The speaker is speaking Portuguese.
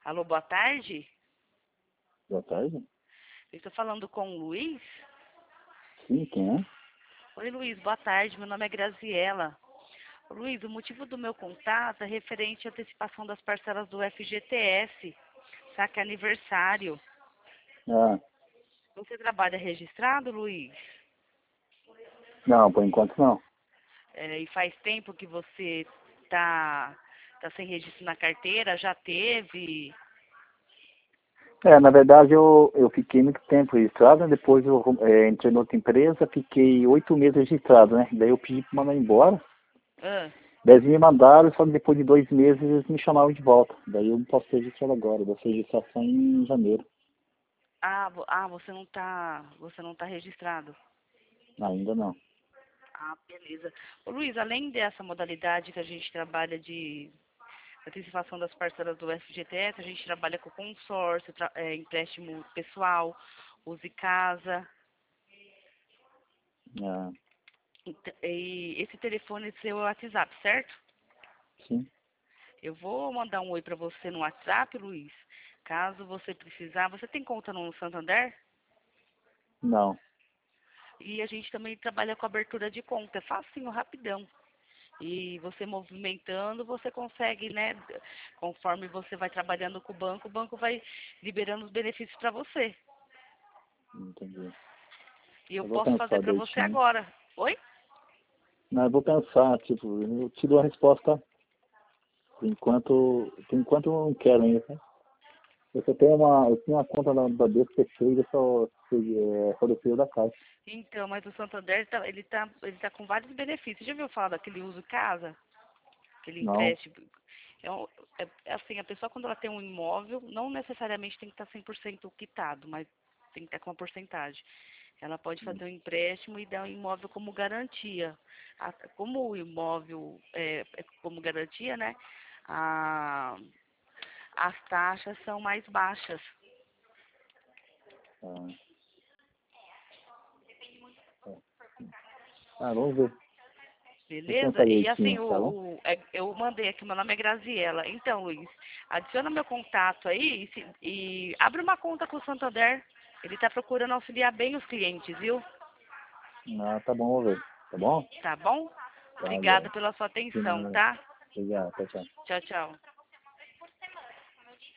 Alô, boa tarde. Boa tarde. Eu estou falando com o Luiz. Sim, quem é? Oi, Luiz, boa tarde. Meu nome é Graziela. Luiz, o motivo do meu contato é referente à antecipação das parcelas do FGTS, saque aniversário. Ah, Você trabalha registrado, Luiz? não, por enquanto não. E faz tempo que você tá sem registro na carteira? Já teve? Na verdade eu fiquei muito tempo registrado, né? Depois eu entrei em outra empresa, fiquei 8 meses registrado, né? Daí eu pedi para mandar embora. Ah, Daí eles me mandaram, só que depois de 2 meses eles me chamaram de volta. Daí eu não posso ter registrado agora, eu vou ser registração em janeiro. você não tá registrado. Ainda não. Ah, beleza. Ô, Luiz, além dessa modalidade que a gente trabalha de antecipação das parcelas do FGTS, a gente trabalha com consórcio, empréstimo pessoal, use casa. Ah, E esse telefone é seu WhatsApp, certo? sim, Eu vou mandar um oi para você no WhatsApp, Luiz. Caso você precisar, você tem conta no Santander? não. E a gente também trabalha com abertura de conta, é facinho, rapidão. E você movimentando, você consegue, né? Conforme você vai trabalhando com o banco vai liberando os benefícios para você. Entendi. E eu Eu vou posso fazer pensar para você direitinho. agora. Oi? Não, eu vou pensar, tipo, eu te dou a resposta por enquanto eu não quero ainda, tá? Eu tenho uma conta na Bradesco que é cheia, só do da Caixa. Então, mas o Santander ele tá com vários benefícios. Já ouviu falar daquele uso casa? Aquele Não, empréstimo? É assim, a pessoa quando ela tem um imóvel, não necessariamente tem que estar 100% quitado, mas tem que estar com uma porcentagem. Ela pode fazer um empréstimo e dar um imóvel como garantia. Como o imóvel é como garantia, né? a- as taxas são mais baixas. ah, vamos ver. Vou Beleza? pensar E assim, direitinho, tá bom? eu mandei aqui, meu nome é Graziela. Então, Luiz, adiciona meu contato aí e abre uma conta com o Santander. Ele está procurando auxiliar bem os clientes, viu? Tá bom, vou ver. Tá bom? Tá bom? Tá Obrigada bom. pela sua De atenção, nada. tá? Obrigado, tchau, tchau. Tchau, tchau.